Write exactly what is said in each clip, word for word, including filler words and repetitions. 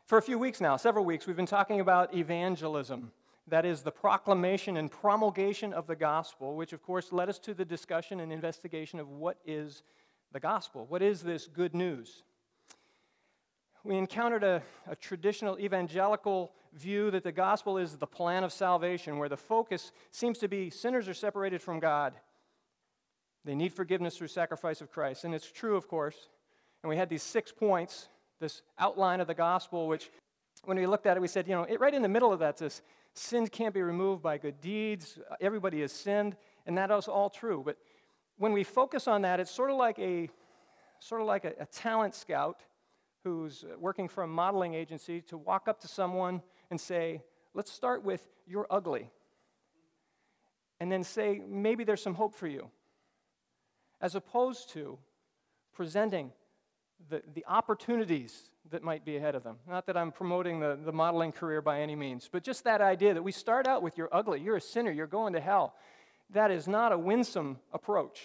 For a few weeks now, several weeks, we've been talking about evangelism. That is the proclamation and promulgation of the gospel, which of course led us to the discussion and investigation of what is the gospel. What is this good news? We encountered a, a traditional evangelical view that the gospel is the plan of salvation, where the focus seems to be sinners are separated from God. They need forgiveness through sacrifice of Christ. And it's true, of course. And we had these six points, this outline of the gospel, which when we looked at it, we said, you know, it, right in the middle of that, this sin can't be removed by good deeds. Everybody has sinned, and that is all true. But when we focus on that, it's sort of like a sort of like a, a talent scout who's working for a modeling agency to walk up to someone and say, let's start with, you're ugly. And then say, maybe there's some hope for you. As opposed to presenting the, the opportunities that might be ahead of them. Not that I'm promoting the, the modeling career by any means, but just that idea that we start out with you're ugly, you're a sinner, you're going to hell. That is not a winsome approach.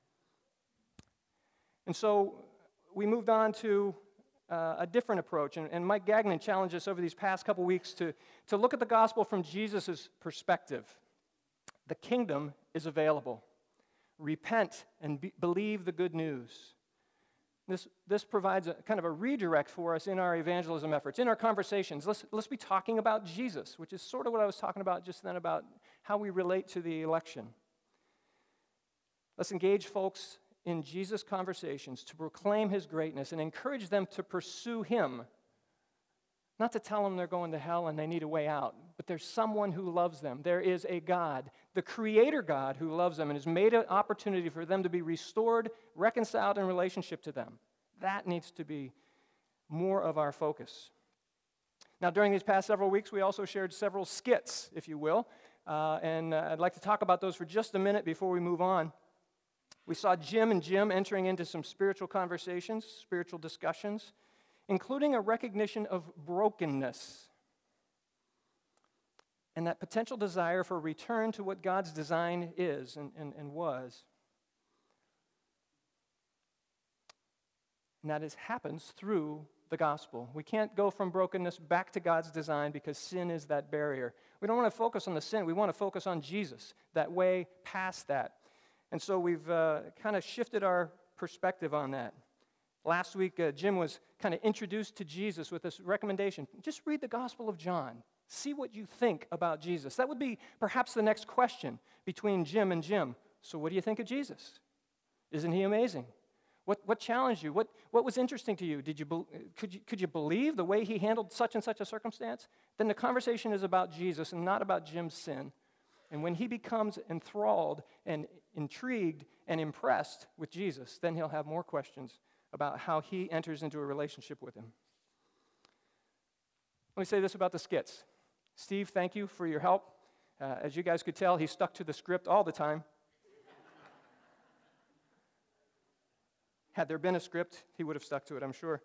And so we moved on to uh, a different approach, and, and Mike Gagnon challenged us over these past couple weeks to, to look at the gospel from Jesus' perspective. The kingdom is available. Repent and be, believe the good news. This, this provides a kind of a redirect for us in our evangelism efforts, in our conversations. Let's, let's be talking about Jesus, which is sort of what I was talking about just then about how we relate to the election. Let's engage folks in Jesus' conversations to proclaim his greatness and encourage them to pursue him. Not to tell them they're going to hell and they need a way out, but there's someone who loves them. There is a God, the Creator God, who loves them and has made an opportunity for them to be restored, reconciled in relationship to them. That needs to be more of our focus. Now, during these past several weeks, we also shared several skits, if you will, uh, and uh, I'd like to talk about those for just a minute before we move on. We saw Jim and Jim entering into some spiritual conversations, spiritual discussions, including a recognition of brokenness and that potential desire for return to what God's design is and, and, and was. And that is, happens through the gospel. We can't go from brokenness back to God's design because sin is that barrier. We don't want to focus on the sin. We want to focus on Jesus, that way past that. And so we've uh, kind of shifted our perspective on that. Last week, uh, Jim was kind of introduced to Jesus with this recommendation. Just read the Gospel of John. See what you think about Jesus. That would be perhaps the next question between Jim and Jim. So what do you think of Jesus? Isn't he amazing? What, what challenged you? What, what was interesting to you? Did you, be, could you? Could you believe the way he handled such and such a circumstance? Then the conversation is about Jesus and not about Jim's sin. And when he becomes enthralled and intrigued and impressed with Jesus, then he'll have more questions about how he enters into a relationship with him. Let me say this about the skits. Steve, thank you for your help. Uh, as you guys could tell, he stuck to the script all the time. Had there been a script, he would have stuck to it, I'm sure.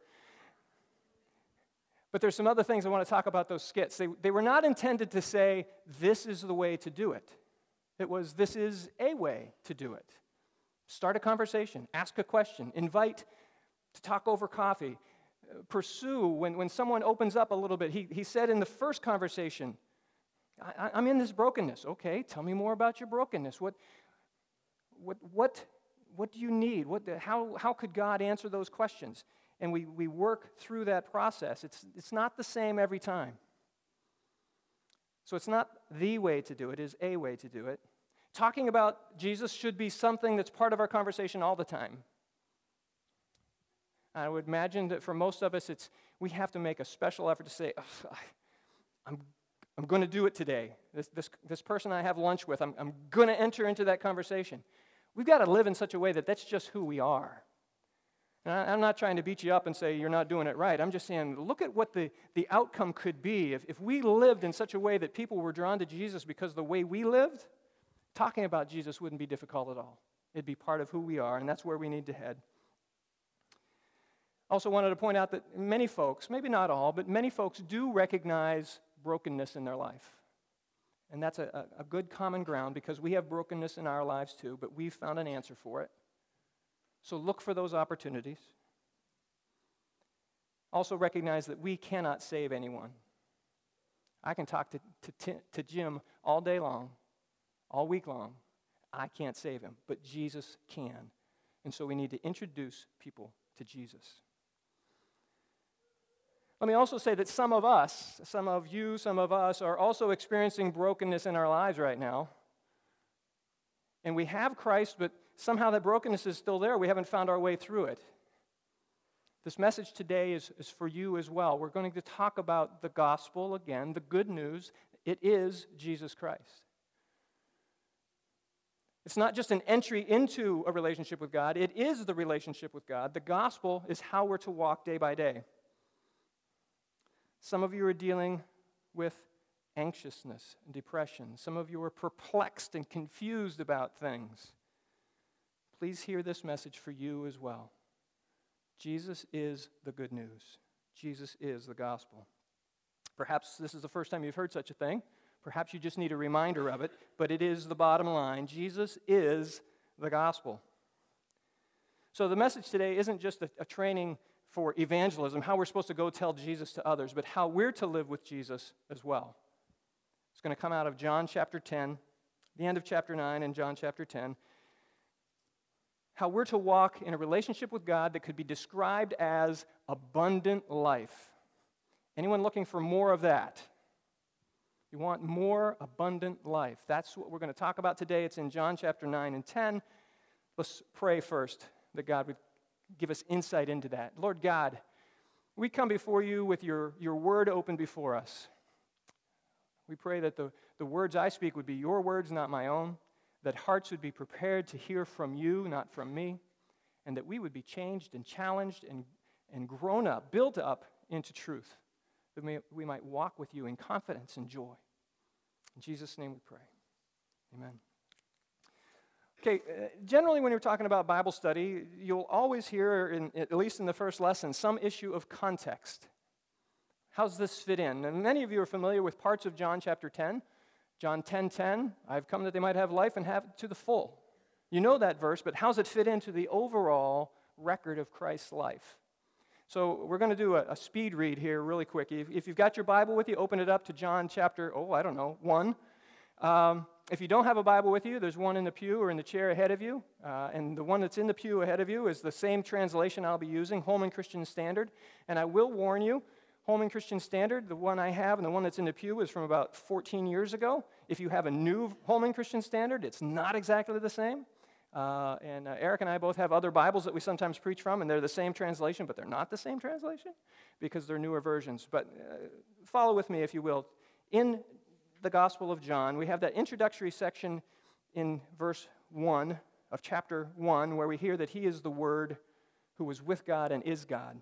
But there's some other things I want to talk about those skits. They, they were not intended to say, this is the way to do it. It was, this is a way to do it. Start a conversation, ask a question, invite to talk over coffee, uh, pursue when, when someone opens up a little bit. He, he said in the first conversation, I, I'm in this brokenness. Okay, tell me more about your brokenness. What, what, what, what do you need? What, how, how could God answer those questions? And we, we work through that process. It's, it's not the same every time. So it's not the way to do it, it is a way to do it. Talking about Jesus should be something that's part of our conversation all the time. I would imagine that for most of us, it's we have to make a special effort to say, oh, I'm, I'm going to do it today. This, this, this person I have lunch with, I'm, I'm going to enter into that conversation. We've got to live in such a way that that's just who we are. And I, I'm not trying to beat you up and say you're not doing it right. I'm just saying, look at what the, the outcome could be. If, if we lived in such a way that people were drawn to Jesus because of the way we lived, talking about Jesus wouldn't be difficult at all. It'd be part of who we are, and that's where we need to head. Also wanted to point out that many folks, maybe not all, but many folks do recognize brokenness in their life. And that's a, a good common ground because we have brokenness in our lives too, but we've found an answer for it. So look for those opportunities. Also recognize that we cannot save anyone. I can talk to, to, to Jim all day long, all week long. I can't save him, but Jesus can. And so we need to introduce people to Jesus. Let me also say that some of us, some of you, some of us are also experiencing brokenness in our lives right now. And we have Christ, but somehow that brokenness is still there. We haven't found our way through it. This message today is, is for you as well. We're going to talk about the gospel again, the good news. It is Jesus Christ. It's not just an entry into a relationship with God. It is the relationship with God. The gospel is how we're to walk day by day. Some of you are dealing with anxiousness and depression. Some of you are perplexed and confused about things. Please hear this message for you as well. Jesus is the good news. Jesus is the gospel. Perhaps this is the first time you've heard such a thing. Perhaps you just need a reminder of it, but it is the bottom line. Jesus is the gospel. So the message today isn't just a, a training for evangelism, how we're supposed to go tell Jesus to others, but how we're to live with Jesus as well. It's going to come out of John chapter ten, the end of chapter nine and John chapter ten. How we're to walk in a relationship with God that could be described as abundant life. Anyone looking for more of that? You want more abundant life. That's what we're going to talk about today. It's in John chapter nine and ten. Let's pray first that God would give us insight into that. Lord God, we come before you with your, your word open before us. We pray that the, the words I speak would be your words, not my own, that hearts would be prepared to hear from you, not from me, and that we would be changed and challenged and, and grown up, built up into truth, that we, we might walk with you in confidence and joy. In Jesus' name we pray. Amen. Okay, uh, generally when you're talking about Bible study, you'll always hear, in, at least in the first lesson, some issue of context. How's this fit in? And many of you are familiar with parts of John chapter ten. John ten ten, I've come that they might have life and have it to the full. You know that verse, but how's it fit into the overall record of Christ's life? So we're going to do a, a speed read here really quick. If, if you've got your Bible with you, open it up to John chapter, oh, I don't know, one. Um, if you don't have a Bible with you, there's one in the pew or in the chair ahead of you. Uh, and the one that's in the pew ahead of you is the same translation I'll be using, Holman Christian Standard. And I will warn you, Holman Christian Standard, the one I have and the one that's in the pew is from about fourteen years ago. If you have a new Holman Christian Standard, it's not exactly the same. Uh, and uh, Eric and I both have other Bibles that we sometimes preach from, and they're the same translation, but they're not the same translation because they're newer versions. But uh, follow with me, if you will. In the Gospel of John, we have that introductory section in verse one of chapter one where we hear that he is the Word who was with God and is God.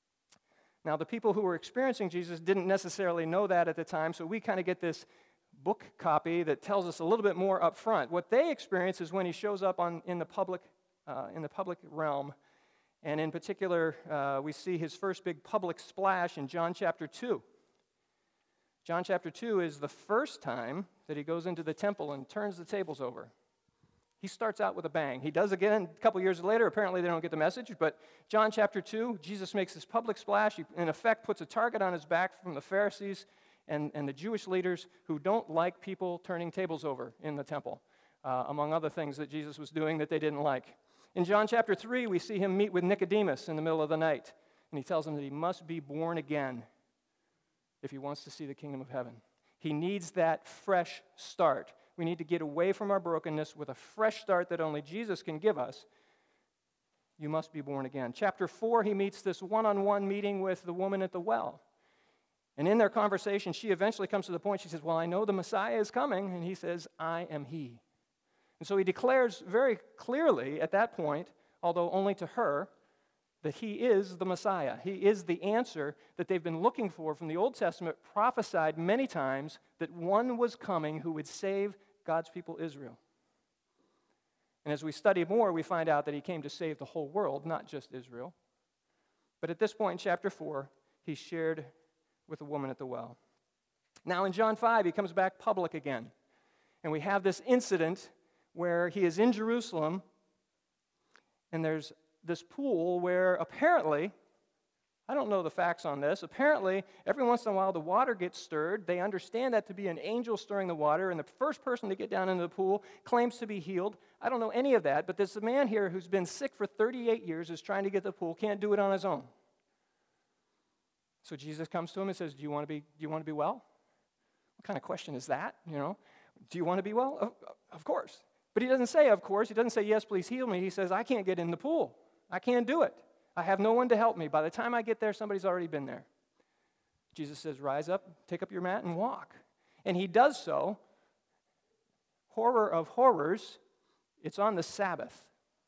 Now, the people who were experiencing Jesus didn't necessarily know that at the time, so we kind of get this book copy that tells us a little bit more up front. What they experience is when he shows up on, in, the public, uh, in the public realm, and in particular, uh, we see his first big public splash in John chapter two. John chapter two is the first time that he goes into the temple and turns the tables over. He starts out with a bang. He does again a couple years later. Apparently they don't get the message, but John chapter two, Jesus makes this public splash. He, in effect, puts a target on his back from the Pharisees and, and the Jewish leaders who don't like people turning tables over in the temple, uh, among other things that Jesus was doing that they didn't like. In John chapter three, we see him meet with Nicodemus in the middle of the night, and he tells him that he must be born again if he wants to see the kingdom of heaven. He needs that fresh start. We need to get away from our brokenness with a fresh start that only Jesus can give us. You must be born again. Chapter four, he meets this one-on-one meeting with the woman at the well. And in their conversation, she eventually comes to the point, she says, well, I know the Messiah is coming. And he says, I am he. And so he declares very clearly at that point, although only to her, that he is the Messiah. He is the answer that they've been looking for from the Old Testament, prophesied many times that one was coming who would save God's people Israel. And as we study more, we find out that he came to save the whole world, not just Israel. But at this point in chapter four, he shared with a woman at the well. Now in John five, he comes back public again. And we have this incident where he is in Jerusalem, and there's this pool where apparently I don't know the facts on this. Apparently, every once in a while, the water gets stirred. They understand that to be an angel stirring the water, and the first person to get down into the pool claims to be healed. I don't know any of that, but this man here who's been sick for thirty-eight years is trying to get to the pool, can't do it on his own. So Jesus comes to him and says, do you want to be, do you want to be well? What kind of question is that, you know? Do you want to be well? Of, of course. But he doesn't say, of course. He doesn't say, yes, please heal me. He says, I can't get in the pool. I can't do it. I have no one to help me. By the time I get there, somebody's already been there. Jesus says, rise up, take up your mat, and walk. And he does so. Horror of horrors, it's on the Sabbath.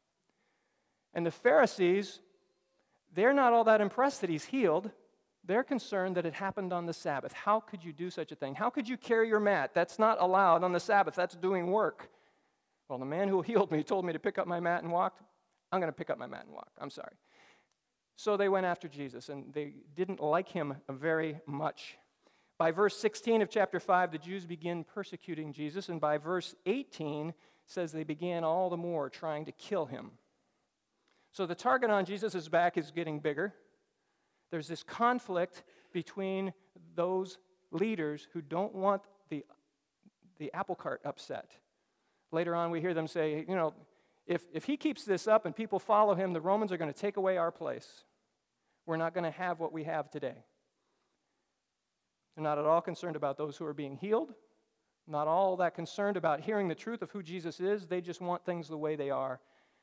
And the Pharisees, they're not all that impressed that he's healed. They're concerned that it happened on the Sabbath. How could you do such a thing? How could you carry your mat? That's not allowed on the Sabbath. That's doing work. Well, the man who healed me told me to pick up my mat and walk. I'm going to pick up my mat and walk. I'm sorry. So they went after Jesus, and they didn't like him very much. By verse sixteen of chapter five, the Jews begin persecuting Jesus, and by verse eighteen, says they began all the more trying to kill him. So the target on Jesus' back is getting bigger. There's this conflict between those leaders who don't want the, the apple cart upset. Later on, we hear them say, you know, if, if he keeps this up and people follow him, the Romans are going to take away our place. We're not going to have what we have today. They're not at all concerned about those who are being healed, not all that concerned about hearing the truth of who Jesus is. They just want things the way they are.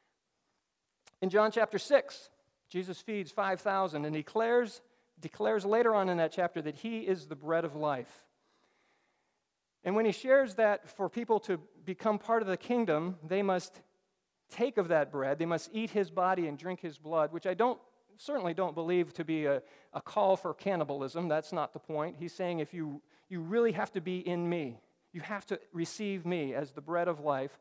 In John chapter six, Jesus feeds five thousand and declares, declares later on in that chapter that he is the bread of life. And when he shares that for people to become part of the kingdom, they must take of that bread, they must eat his body and drink his blood, which I don't certainly don't believe to be a, a call for cannibalism. That's not the point. He's saying if you, you really have to be in me, you have to receive me as the bread of life.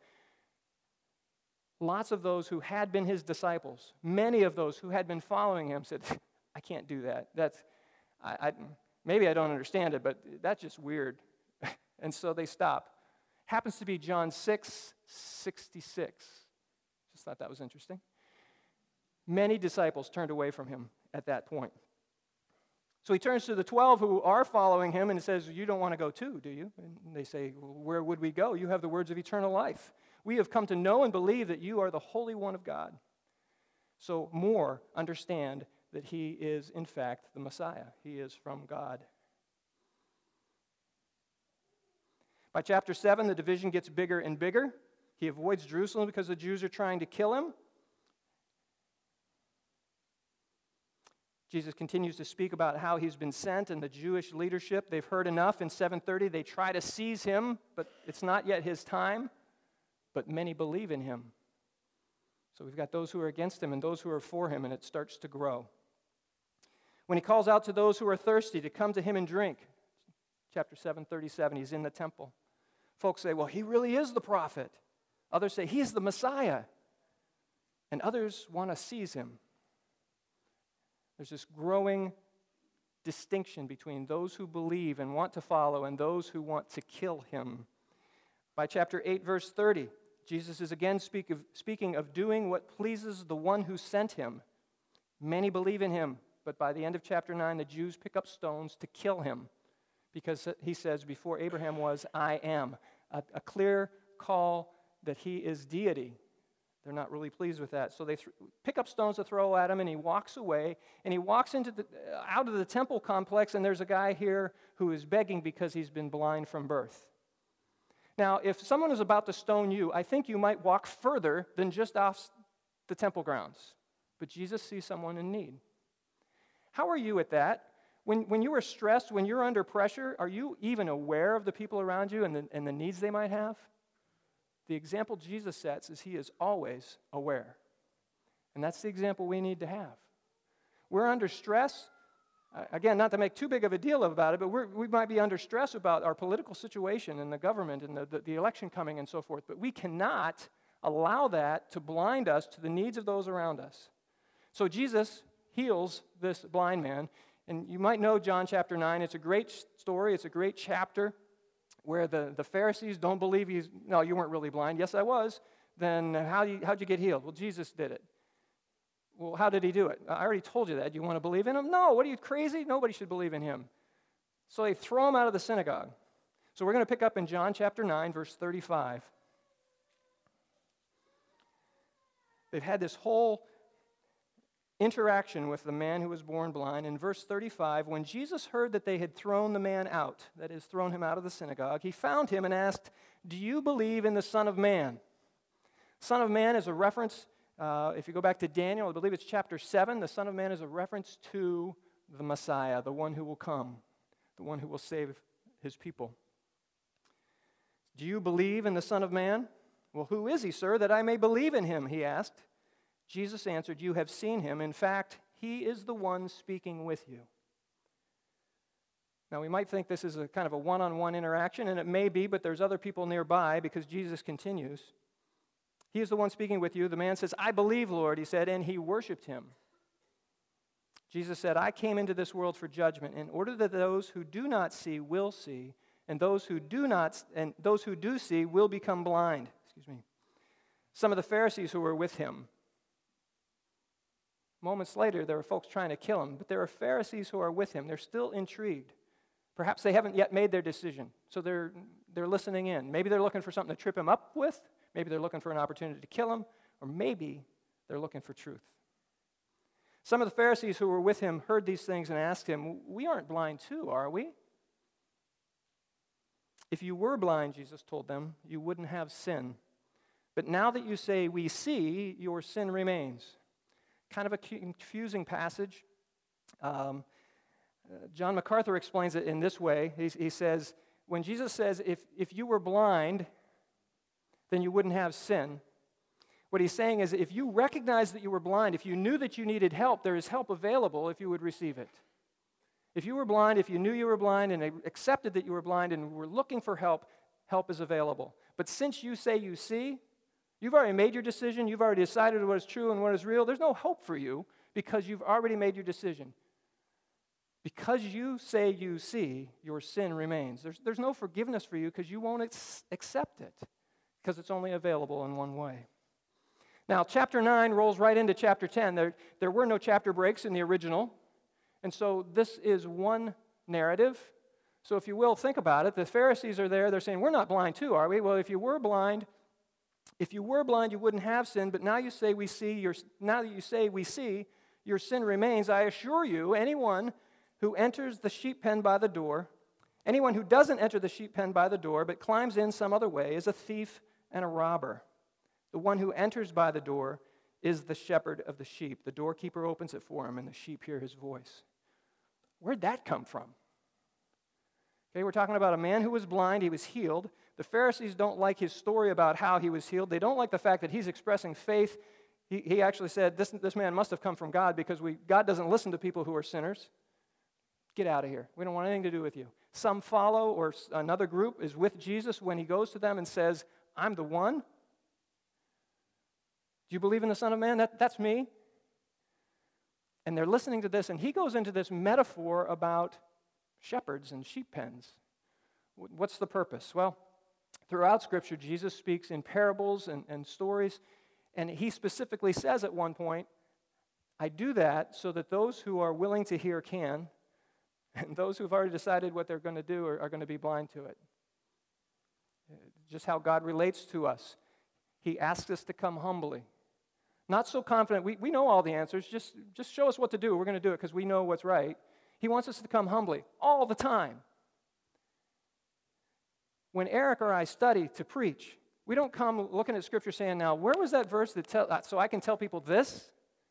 Lots of those who had been his disciples, many of those who had been following him said, I can't do that. That's, I, I, maybe I don't understand it, but that's just weird. And so they stop. Happens to be John six sixty-six. Just thought that was interesting. Many disciples turned away from him at that point. So he turns to the twelve who are following him and says, you don't want to go too, do you? And they say, well, where would we go? You have the words of eternal life. We have come to know and believe that you are the Holy One of God. So more understand that he is, in fact, the Messiah. He is from God. By chapter seven, the division gets bigger and bigger. He avoids Jerusalem because the Jews are trying to kill him. Jesus continues to speak about how he's been sent, and the Jewish leadership, they've heard enough. In seven thirty, they try to seize him, but it's not yet his time. But many believe in him. So we've got those who are against him and those who are for him, and it starts to grow. When he calls out to those who are thirsty to come to him and drink, chapter seven thirty-seven, he's in the temple. Folks say, well, he really is the prophet. Others say, he's the Messiah. And others want to seize him. There's this growing distinction between those who believe and want to follow and those who want to kill him. By chapter eight, verse thirty, Jesus is again speak of, speaking of doing what pleases the one who sent him. Many believe in him, but by the end of chapter nine, the Jews pick up stones to kill him because he says, before Abraham was, I am. A, a clear call that he is deity. They're not really pleased with that. So they th- pick up stones to throw at him, and he walks away, and he walks into the, uh, out of the temple complex, and there's a guy here who is begging because he's been blind from birth. Now, if someone is about to stone you, I think you might walk further than just off the temple grounds. But Jesus sees someone in need. How are you at that? When, when you are stressed, when you're under pressure, are you even aware of the people around you and the, and the needs they might have? The example Jesus sets is he is always aware. And that's the example we need to have. We're under stress. Again, not to make too big of a deal about it, but we're, we might be under stress about our political situation and the government and the, the, the election coming and so forth, but we cannot allow that to blind us to the needs of those around us. So Jesus heals this blind man, and you might know John chapter nine. It's a great story. It's a great chapter where the, the Pharisees don't believe he's, no, you weren't really blind. Yes, I was. Then how you, how'd you get healed? Well, Jesus did it. Well, how did he do it? I already told you that. You want to believe in him? No, what are you, crazy? Nobody should believe in him. So they throw him out of the synagogue. So we're going to pick up in John chapter nine, verse thirty-five. They've had this whole interaction with the man who was born blind. In verse thirty-five, when Jesus heard that they had thrown the man out, that is, thrown him out of the synagogue, he found him and asked, "Do you believe in the Son of Man?" Son of Man is a reference, uh, if you go back to Daniel, I believe it's chapter seven, the Son of Man is a reference to the Messiah, the one who will come, the one who will save his people. "Do you believe in the Son of Man?" "Well, who is he, sir, that I may believe in him?" he asked. Jesus answered, "You have seen him. In fact, he is the one speaking with you." Now, we might think this is a kind of a one-on-one interaction, and it may be, but there's other people nearby because Jesus continues. "He is the one speaking with you." The man says, "I believe, Lord," he said, and he worshiped him. Jesus said, "I came into this world for judgment, in order that those who do not see will see, and those who do not and those who do see will become blind." Excuse me. Some of the Pharisees who were with him. Moments later, there were folks trying to kill him, but there are Pharisees who are with him. They're still intrigued. Perhaps they haven't yet made their decision, so they're they're listening in. Maybe they're looking for something to trip him up with. Maybe they're looking for an opportunity to kill him, or maybe they're looking for truth. Some of the Pharisees who were with him heard these things and asked him, "We aren't blind too, are we?" "If you were blind," Jesus told them, "you wouldn't have sin. But now that you say, 'We see,' your sin remains." Kind of a confusing passage. Um, uh, John MacArthur explains it in this way. He, he says, when Jesus says, if, if you were blind, then you wouldn't have sin. What he's saying is, if you recognize that you were blind, if you knew that you needed help, there is help available if you would receive it. If you were blind, if you knew you were blind and accepted that you were blind and were looking for help, help is available. But since you say you see, you've already made your decision, you've already decided what is true and what is real, there's no hope for you because you've already made your decision. Because you say you see, your sin remains. There's, there's no forgiveness for you because you won't ex- accept it because it's only available in one way. Now, chapter nine rolls right into chapter ten. There, there were no chapter breaks in the original, and so this is one narrative. So if you will, think about it. The Pharisees are there. They're saying, we're not blind too, are we? Well, if you were blind, if you were blind, you wouldn't have sin, but now you say we see, your, now that you say we see, your sin remains. I assure you, anyone who enters the sheep pen by the door, anyone who doesn't enter the sheep pen by the door but climbs in some other way is a thief and a robber. The one who enters by the door is the shepherd of the sheep. The doorkeeper opens it for him, and the sheep hear his voice. Where'd that come from? Okay, we're talking about a man who was blind. He was healed. The Pharisees don't like his story about how he was healed. They don't like the fact that he's expressing faith. He, he actually said, this, this man must have come from God because we, God doesn't listen to people who are sinners. Get out of here. We don't want anything to do with you. Some follow, or another group is with Jesus when he goes to them and says, I'm the one. Do you believe in the Son of Man? That, that's me. And they're listening to this, and he goes into this metaphor about shepherds and sheep pens. What's the purpose? Well, throughout Scripture, Jesus speaks in parables and, and stories, and he specifically says at one point, I do that so that those who are willing to hear can, and those who've already decided what they're going to do are, are going to be blind to it. Just how God relates to us. He asks us to come humbly. Not so confident. We, we know all the answers. Just, just show us what to do. We're going to do it because we know what's right. He wants us to come humbly all the time. When Eric or I study to preach, we don't come looking at Scripture saying, now, where was that verse that tell, so I can tell people this?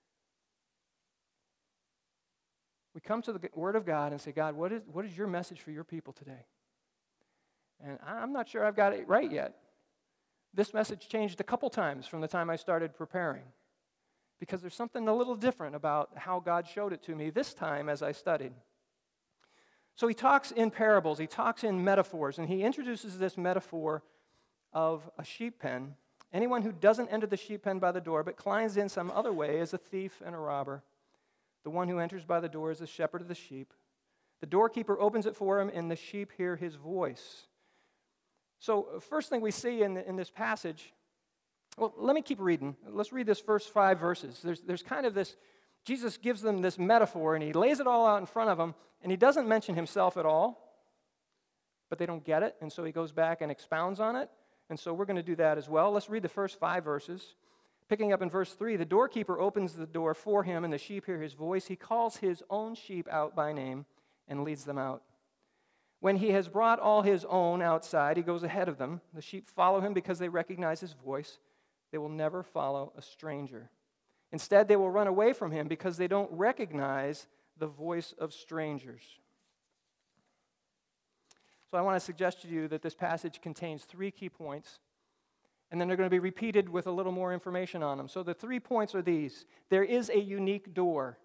We come to the Word of God and say, God, what is, what is your message for your people today? And I'm not sure I've got it right yet. This message changed a couple times from the time I started preparing because there's something a little different about how God showed it to me this time as I studied. So he talks in parables, he talks in metaphors, and he introduces this metaphor of a sheep pen. Anyone who doesn't enter the sheep pen by the door but climbs in some other way is a thief and a robber. The one who enters by the door is the shepherd of the sheep. The doorkeeper opens it for him, and the sheep hear his voice. So first thing we see in, the, in this passage Well, let me keep reading. Let's read this first five verses. There's, there's kind of this, Jesus gives them this metaphor, and he lays it all out in front of them, and he doesn't mention himself at all, but they don't get it, and so he goes back and expounds on it, and so we're going to do that as well. Let's read the first five verses. Picking up in verse three, the doorkeeper opens the door for him, and the sheep hear his voice. He calls his own sheep out by name and leads them out. When he has brought all his own outside, he goes ahead of them. The sheep follow him because they recognize his voice. They will never follow a stranger. Instead, they will run away from him because they don't recognize the voice of strangers. So I want to suggest to you that this passage contains three key points, and then they're going to be repeated with a little more information on them. So the three points are these. There is a unique door.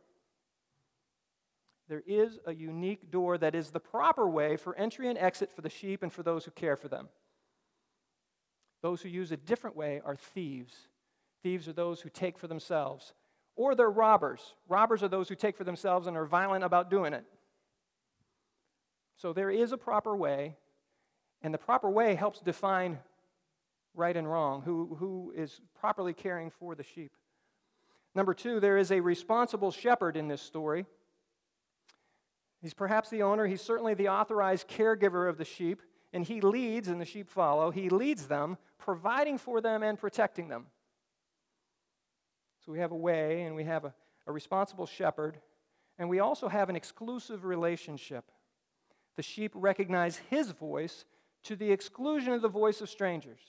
There is a unique door that is the proper way for entry and exit for the sheep and for those who care for them. Those who use a different way are thieves. Thieves are those who take for themselves. Or they're robbers. Robbers are those who take for themselves and are violent about doing it. So there is a proper way, and the proper way helps define right and wrong, who, who is properly caring for the sheep. Number two, there is a responsible shepherd in this story. He's perhaps the owner. He's certainly the authorized caregiver of the sheep, and he leads, and the sheep follow. He leads them, providing for them and protecting them. So we have a way, and we have a, a responsible shepherd, and we also have an exclusive relationship. The sheep recognize his voice to the exclusion of the voice of strangers.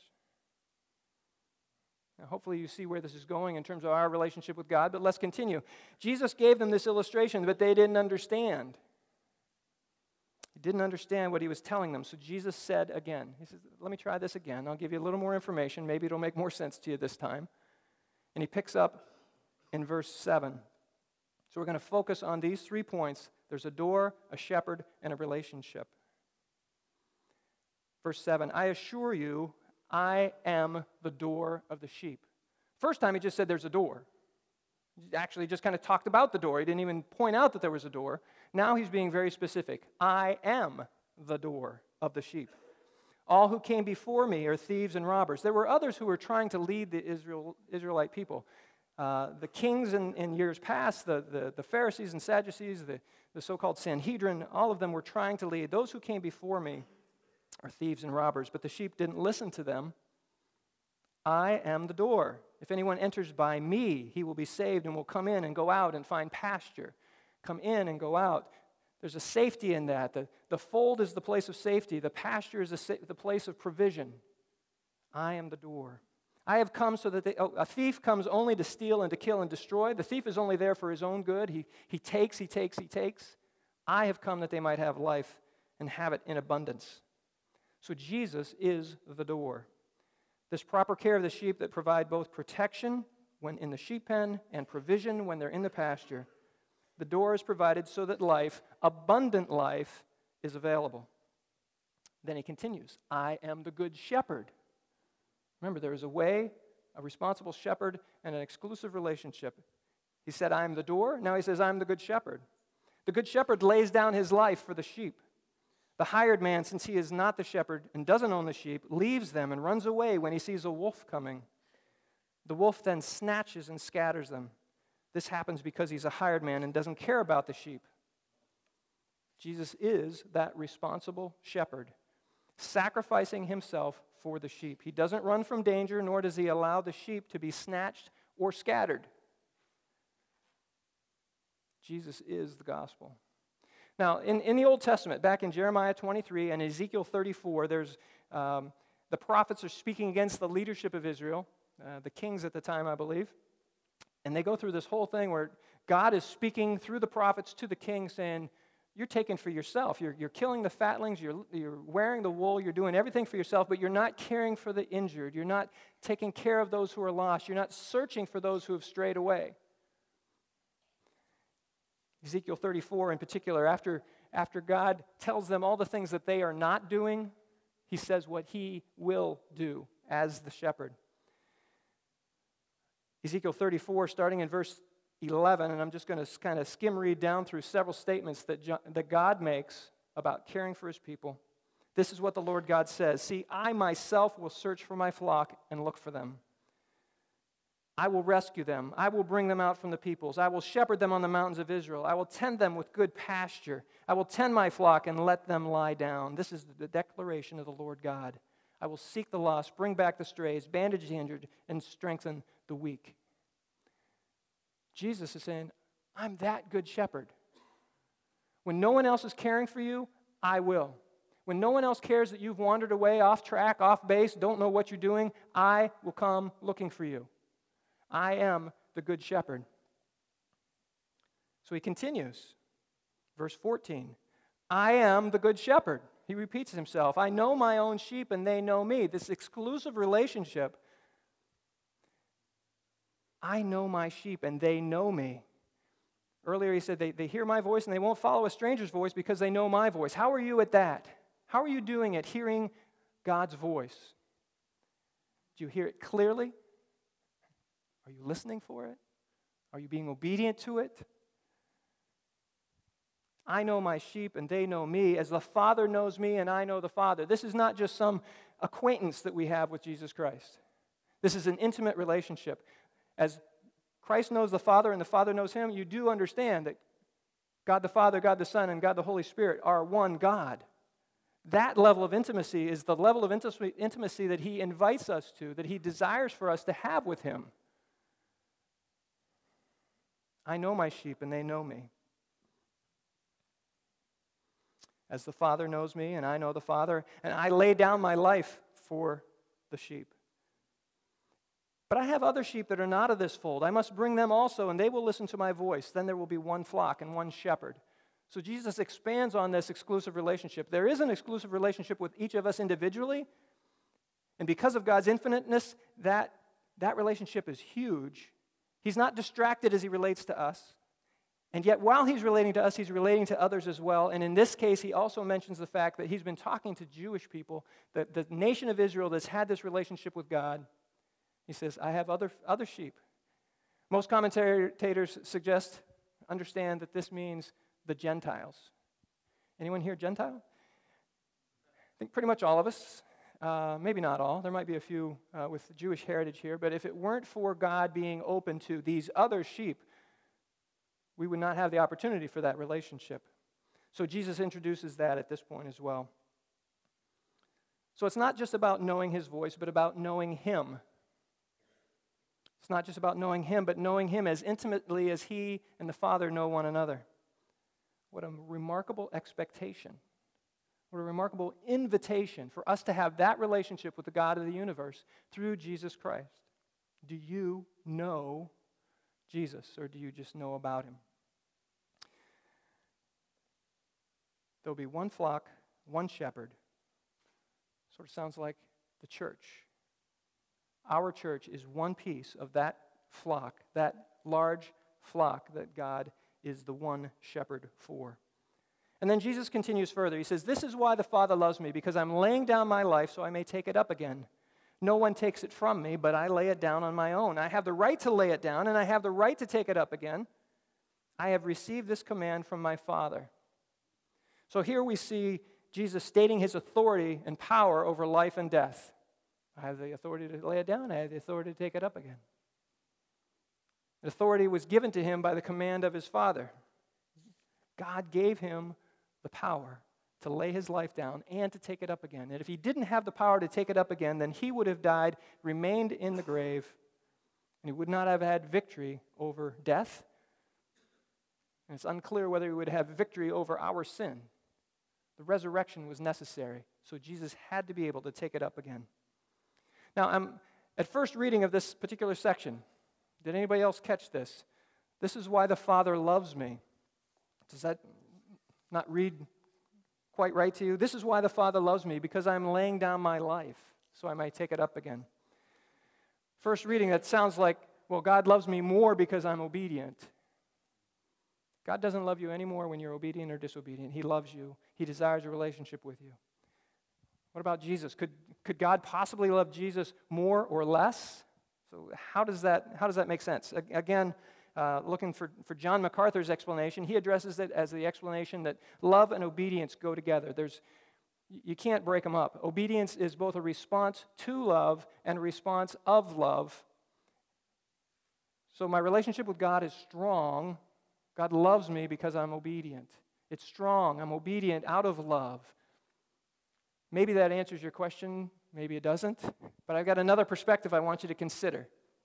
Now, hopefully you see where this is going in terms of our relationship with God, but let's continue. Jesus gave them this illustration, but they didn't understand. They didn't understand what he was telling them, so Jesus said again, he says, let me try this again. I'll give you a little more information. Maybe it'll make more sense to you this time. And he picks up in verse seven. So we're going to focus on these three points. There's a door, a shepherd, and a relationship. Verse seven, I assure you, I am the door of the sheep. First time he just said there's a door. He actually just kind of talked about the door. He didn't even point out that there was a door. Now he's being very specific. I am the door of the sheep. All who came before me are thieves and robbers. There were others who were trying to lead the Israel, Israelite people. Uh, the kings in, in years past, the, the, the Pharisees and Sadducees, the, the so-called Sanhedrin, all of them were trying to lead. Those who came before me are thieves and robbers, but the sheep didn't listen to them. I am the door. If anyone enters by me, he will be saved and will come in and go out and find pasture. Come in and go out. There's a safety in that. The, the fold is the place of safety. The pasture is the, sa- the place of provision. I am the door. I have come so that they, oh, a thief comes only to steal and to kill and destroy. The thief is only there for his own good. He, he takes, he takes, he takes. I have come that they might have life and have it in abundance. So Jesus is the door. This proper care of the sheep that provide both protection when in the sheep pen and provision when they're in the pasture. The door is provided so that life, abundant life, is available. Then he continues, I am the good shepherd. Remember, there is a way, a responsible shepherd, and an exclusive relationship. He said, I am the door. Now he says, I am the good shepherd. The good shepherd lays down his life for the sheep. The hired man, since he is not the shepherd and doesn't own the sheep, leaves them and runs away when he sees a wolf coming. The wolf then snatches and scatters them. This happens because he's a hired man and doesn't care about the sheep. Jesus is that responsible shepherd, sacrificing himself for the sheep. He doesn't run from danger, nor does he allow the sheep to be snatched or scattered. Jesus is the gospel. Now, in, in the Old Testament, back in Jeremiah twenty-three and Ezekiel thirty-four, there's um, the prophets are speaking against the leadership of Israel, uh, the kings at the time, I believe. And they go through this whole thing where God is speaking through the prophets to the king saying, you're taking for yourself. You're, you're killing the fatlings. You're, you're wearing the wool. You're doing everything for yourself, but you're not caring for the injured. You're not taking care of those who are lost. You're not searching for those who have strayed away. Ezekiel thirty-four in particular, after, after God tells them all the things that they are not doing, he says what he will do as the shepherd. Ezekiel thirty-four, starting in verse eleven, and I'm just going to kind of skim read down through several statements that, that God makes about caring for his people. This is what the Lord God says. See, I myself will search for my flock and look for them. I will rescue them. I will bring them out from the peoples. I will shepherd them on the mountains of Israel. I will tend them with good pasture. I will tend my flock and let them lie down. This is the declaration of the Lord God. I will seek the lost, bring back the strays, bandage the injured, and strengthen the weak. Jesus is saying, I'm that good shepherd. When no one else is caring for you, I will. When no one else cares that you've wandered away, off track, off base, don't know what you're doing, I will come looking for you. I am the good shepherd. So he continues. Verse fourteen. I am the good shepherd. He repeats himself. I know my own sheep and they know me. This exclusive relationship. I know my sheep and they know me. Earlier he said they, they hear my voice and they won't follow a stranger's voice because they know my voice. How are you at that? How are you doing at hearing God's voice? Do you hear it clearly? Are you listening for it? Are you being obedient to it? I know my sheep and they know me as the Father knows me and I know the Father. This is not just some acquaintance that we have with Jesus Christ. This is an intimate relationship. As Christ knows the Father and the Father knows him, you do understand that God the Father, God the Son, and God the Holy Spirit are one God. That level of intimacy is the level of intimacy that he invites us to, that he desires for us to have with him. I know my sheep and they know me. As the Father knows me and I know the Father, and I lay down my life for the sheep. But I have other sheep that are not of this fold. I must bring them also, and they will listen to my voice. Then there will be one flock and one shepherd. So Jesus expands on this exclusive relationship. There is an exclusive relationship with each of us individually, and because of God's infiniteness, that, that relationship is huge. He's not distracted as he relates to us. And yet, while he's relating to us, he's relating to others as well. And in this case, he also mentions the fact that he's been talking to Jewish people, that the nation of Israel that's had this relationship with God. He says, I have other, other sheep. Most commentators suggest, understand that this means the Gentiles. Anyone here Gentile? I think pretty much all of us. Uh, maybe not all. There might be a few uh, with Jewish heritage here. But if it weren't for God being open to these other sheep, we would not have the opportunity for that relationship. So Jesus introduces that at this point as well. So it's not just about knowing his voice, but about knowing him. It's not just about knowing him, but knowing him as intimately as he and the Father know one another. What a remarkable expectation. What a remarkable invitation for us to have that relationship with the God of the universe through Jesus Christ. Do you know Jesus, or do you just know about him? There'll be one flock, one shepherd. Sort of sounds like the church. Our church is one piece of that flock, that large flock that God is the one shepherd for. And then Jesus continues further. He says, this is why the Father loves me, because I'm laying down my life so I may take it up again. No one takes it from me, but I lay it down on my own. I have the right to lay it down, and I have the right to take it up again. I have received this command from my Father. So here we see Jesus stating his authority and power over life and death. I have the authority to lay it down. I have the authority to take it up again. The authority was given to him by the command of his Father. God gave him the power to lay his life down and to take it up again. And if he didn't have the power to take it up again, then he would have died, remained in the grave, and he would not have had victory over death. And it's unclear whether he would have victory over our sin. The resurrection was necessary, so Jesus had to be able to take it up again. Now, I'm, at first reading of this particular section, did anybody else catch this? This is why the Father loves me. Does that not read quite right to you? This is why the Father loves me, because I'm laying down my life so I might take it up again. First reading, that sounds like, well, God loves me more because I'm obedient. God doesn't love you any more when you're obedient or disobedient. He loves you. He desires a relationship with you. What about Jesus? Could, could God possibly love Jesus more or less? So how does that, how does that make sense? Again, uh, looking for, for John MacArthur's explanation, he addresses it as the explanation that love and obedience go together. There's, you can't break them up. Obedience is both a response to love and a response of love. So my relationship with God is strong. God loves me because I'm obedient. It's strong. I'm obedient out of love. Maybe that answers your question. Maybe it doesn't. But I've got another perspective I want you to consider.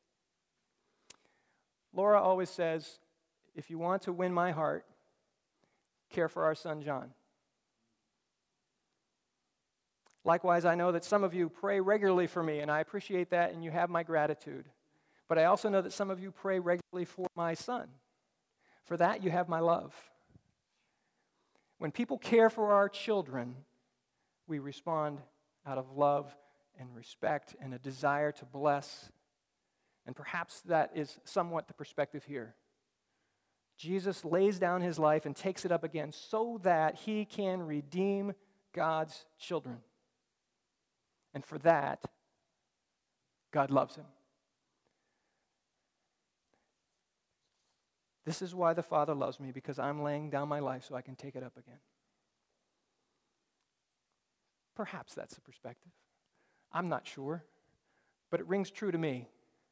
Laura always says, if you want to win my heart, care for our son John. Likewise, I know that some of you pray regularly for me, and I appreciate that, and you have my gratitude. But I also know that some of you pray regularly for my son. For that, you have my love. When people care for our children, we respond out of love and respect and a desire to bless. And perhaps that is somewhat the perspective here. Jesus lays down his life and takes it up again so that he can redeem God's children. And for that, God loves him. This is why the Father loves me, because I'm laying down my life so I can take it up again. Perhaps that's the perspective. I'm not sure, but it rings true to me.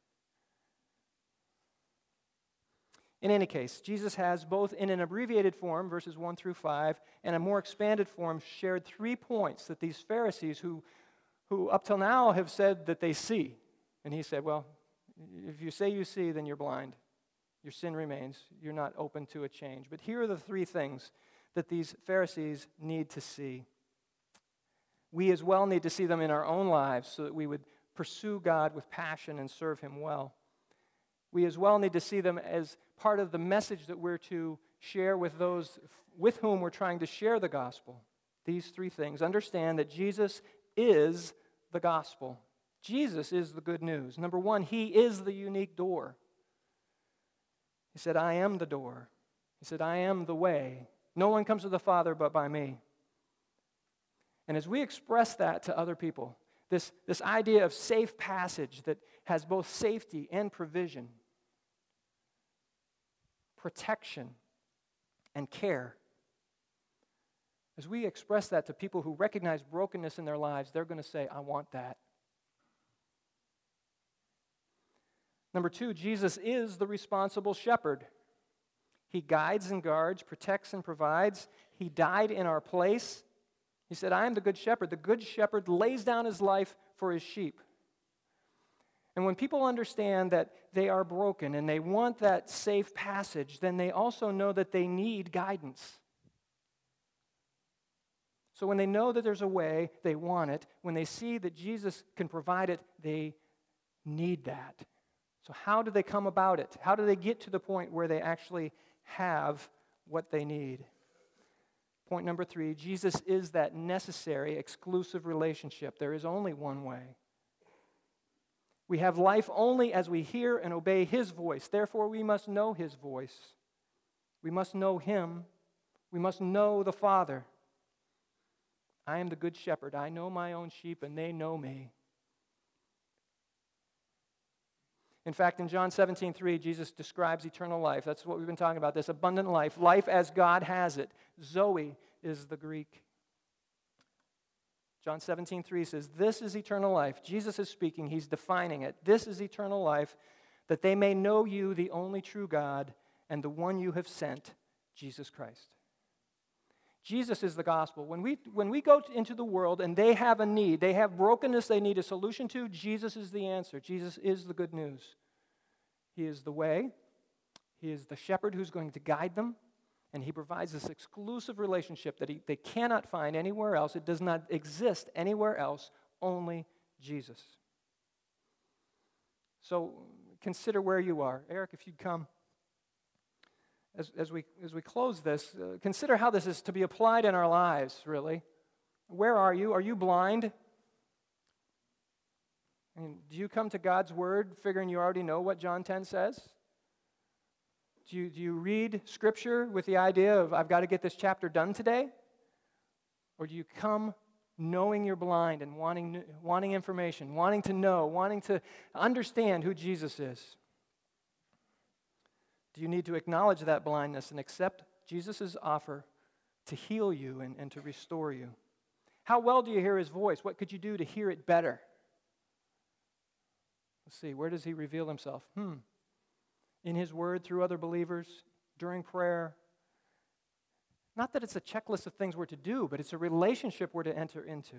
In any case, Jesus has, both in an abbreviated form, verses one through five, and a more expanded form, shared three points that these Pharisees, who, who up till now have said that they see, and he said, well, if you say you see, then you're blind. Your sin remains. You're not open to a change. But here are the three things that these Pharisees need to see. We as well need to see them in our own lives so that we would pursue God with passion and serve him well. We as well need to see them as part of the message that we're to share with those with whom we're trying to share the gospel. These three things. Understand that Jesus is the gospel. Jesus is the good news. Number one, he is the unique door. He said, I am the door. He said, I am the way. No one comes to the Father but by me. And as we express that to other people, this, this idea of safe passage that has both safety and provision, protection and care, as we express that to people who recognize brokenness in their lives, they're going to say, I want that. Number two, Jesus is the responsible shepherd. He guides and guards, protects and provides. He died in our place. He said, I am the good shepherd. The good shepherd lays down his life for his sheep. And when people understand that they are broken and they want that safe passage, then they also know that they need guidance. So when they know that there's a way, they want it. When they see that Jesus can provide it, they need that. So how do they come about it? How do they get to the point where they actually have what they need? Point number three, Jesus is that necessary, exclusive relationship. There is only one way. We have life only as we hear and obey his voice. Therefore, we must know his voice. We must know him. We must know the Father. I am the good shepherd. I know my own sheep, and they know me. In fact, in John seventeen three, Jesus describes eternal life. That's what we've been talking about, this abundant life, life as God has it. Zoe is the Greek. John seventeen three says, this is eternal life. Jesus is speaking. He's defining it. This is eternal life, that they may know you, the only true God, and the one you have sent, Jesus Christ. Jesus is the gospel. When we, when we go into the world and they have a need, they have brokenness they need a solution to, Jesus is the answer. Jesus is the good news. He is the way. He is the shepherd who's going to guide them, and he provides this exclusive relationship that he, they cannot find anywhere else. It does not exist anywhere else, only Jesus. So consider where you are. Eric, if you'd come. As, as, we, as we close this, uh, consider how this is to be applied in our lives, really. Where are you? Are you blind? I mean, do you come to God's Word figuring you already know what John ten says? Do you, do you read Scripture with the idea of, I've got to get this chapter done today? Or do you come knowing you're blind and wanting, wanting information, wanting to know, wanting to understand who Jesus is? Do you need to acknowledge that blindness and accept Jesus' offer to heal you and, and to restore you? How well do you hear his voice? What could you do to hear it better? Let's see, where does he reveal himself? Hmm. in His Word, through other believers, during prayer. Not that it's a checklist of things we're to do, but it's a relationship we're to enter into.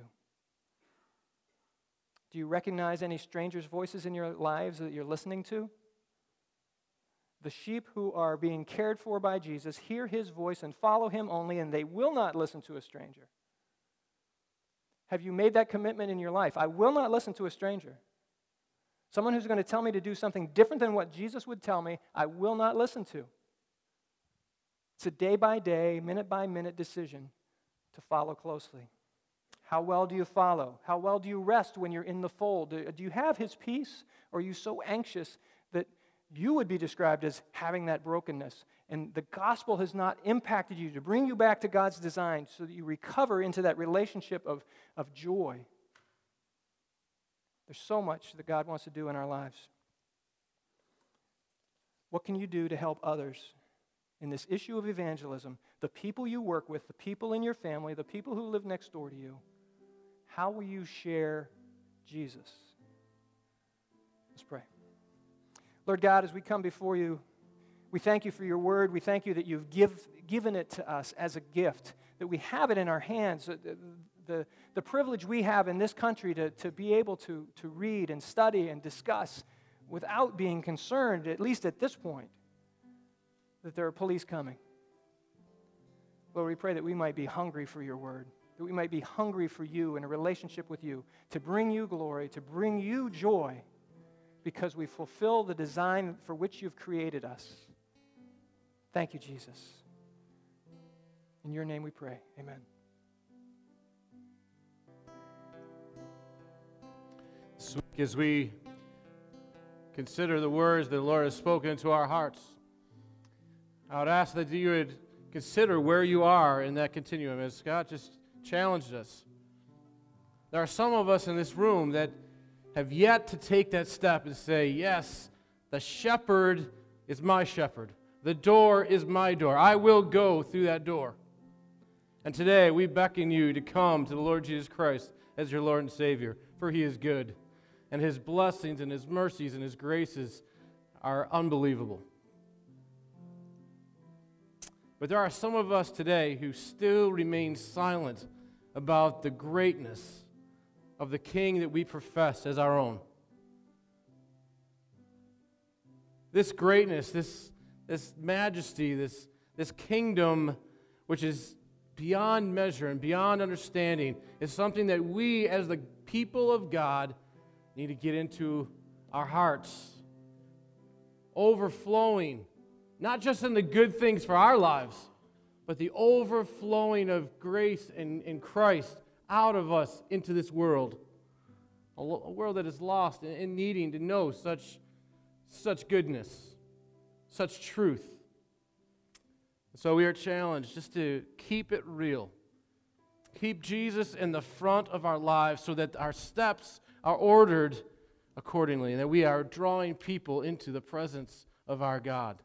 Do you recognize any strangers' voices in your lives that you're listening to? The sheep who are being cared for by Jesus hear His voice and follow Him only, and they will not listen to a stranger. Have you made that commitment in your life? I will not listen to a stranger. Someone who's going to tell me to do something different than what Jesus would tell me, I will not listen to. It's a day-by-day, minute-by-minute decision to follow closely. How well do you follow? How well do you rest when you're in the fold? Do you have His peace, or are you so anxious that you would be described as having that brokenness? And the gospel has not impacted you to bring you back to God's design so that you recover into that relationship of, of joy. There's so much that God wants to do in our lives. What can you do to help others in this issue of evangelism? The people you work with, the people in your family, the people who live next door to you. How will you share Jesus? Let's pray. Lord God, as we come before you, we thank you for your word. We thank you that you've give, given it to us as a gift, that we have it in our hands. The, the, the privilege we have in this country to, to be able to, to read and study and discuss without being concerned, at least at this point, that there are police coming. Lord, we pray that we might be hungry for your word, that we might be hungry for you in a relationship with you, to bring you glory, to bring you joy, because we fulfill the design for which you've created us. Thank you, Jesus. In your name we pray. Amen. This week, as we consider the words that the Lord has spoken into our hearts, I would ask that you would consider where you are in that continuum, as Scott just challenged us. There are some of us in this room that have yet to take that step and say, yes, the shepherd is my shepherd. The door is my door. I will go through that door. And today we beckon you to come to the Lord Jesus Christ as your Lord and Savior, for He is good, and His blessings and His mercies and His graces are unbelievable. But there are some of us today who still remain silent about the greatness of the King that we profess as our own. This greatness, this, this majesty, this, this kingdom which is beyond measure and beyond understanding is something that we as the people of God need to get into our hearts. Overflowing, not just in the good things for our lives, but the overflowing of grace in, in Christ out of us into this world. A, lo- a world that is lost and, and needing to know such, such goodness, such truth. So we are challenged just to keep it real. Keep Jesus in the front of our lives so that our steps are ordered accordingly and that we are drawing people into the presence of our God.